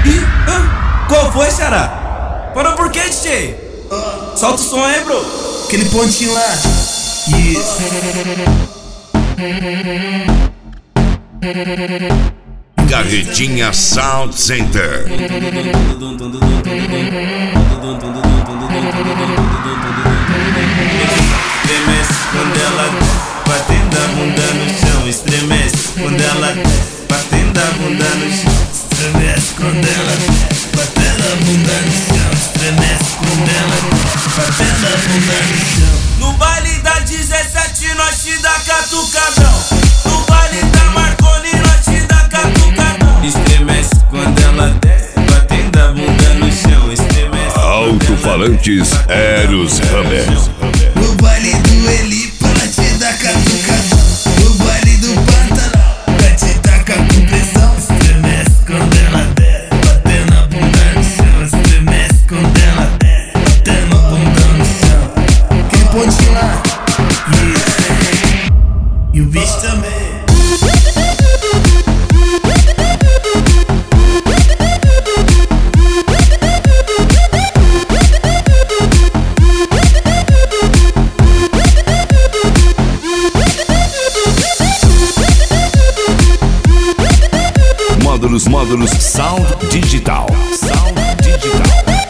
Qual foi, Xará? Parou por quê, DJ? Solta o som aí, bro. Aquele pontinho lá. Isso. Carretinha Sound Center. Estremece quando ela batendo a bunda no chão. Estremece quando ela batendo a bunda no chão. Estremece quando ela batendo a bunda no chão. Estremece quando ela batendo a bunda no chão. No baile da 17 nós te dá catucadão. No baile da Marconi nós te dá catucadão. Estremece quando ela desce, batendo a bunda no chão. Estremece. Alto-falantes Eros Hammer. No baile do Elipa ela te dá catucadão. No baile do Pantanal ela te taca com pressão. Estremece quando ela desce, batendo a bunda no chão. Estremece quando ela desce, batendo a bunda no chão. Aquele pontinho lá. Isso. E o bicho também. Módulos Sound Digital. Sound Digital.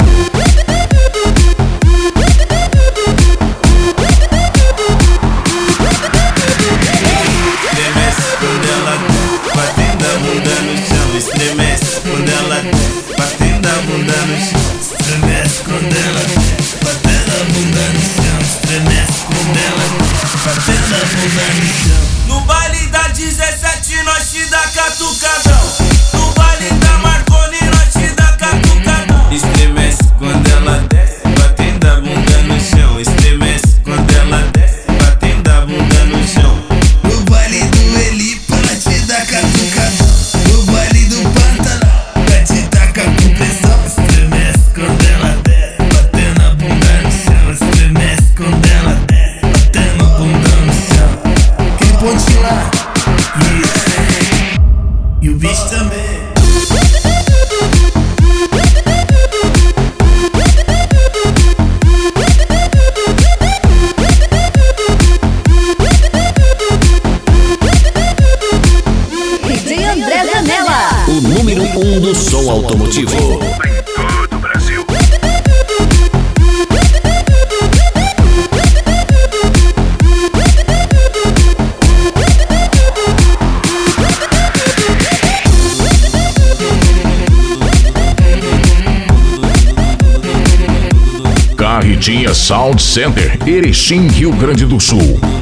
Estremece quando ela batendo a bunda no chão. Estremece quando ela batendo a bunda no chão. Estremece quando ela batendo a bunda no chão. Estremece quando ela batendo a bunda no chão. No baile da 17 nós te dá catucadão. No baile da Marconi nós te dá catucadão. Estremece quando ela desce, batendo a bunda no chão. Estremece quando ela desce, batendo a bunda no chão. No baile do Elipa ela te dá catucadão. No baile do Pantanal ela te taca com pressão. Estremece quando ela desce, batendo a bunda no chão. Estremece quando ela desce, batendo a bunda no chão. Aquele pontinho lá. Isso. E o bicho também. DJ André Zanella. O número 1 do som automotivo. Em todo o Brasil. Carretinha Sound Center, Erechim, Rio Grande do Sul.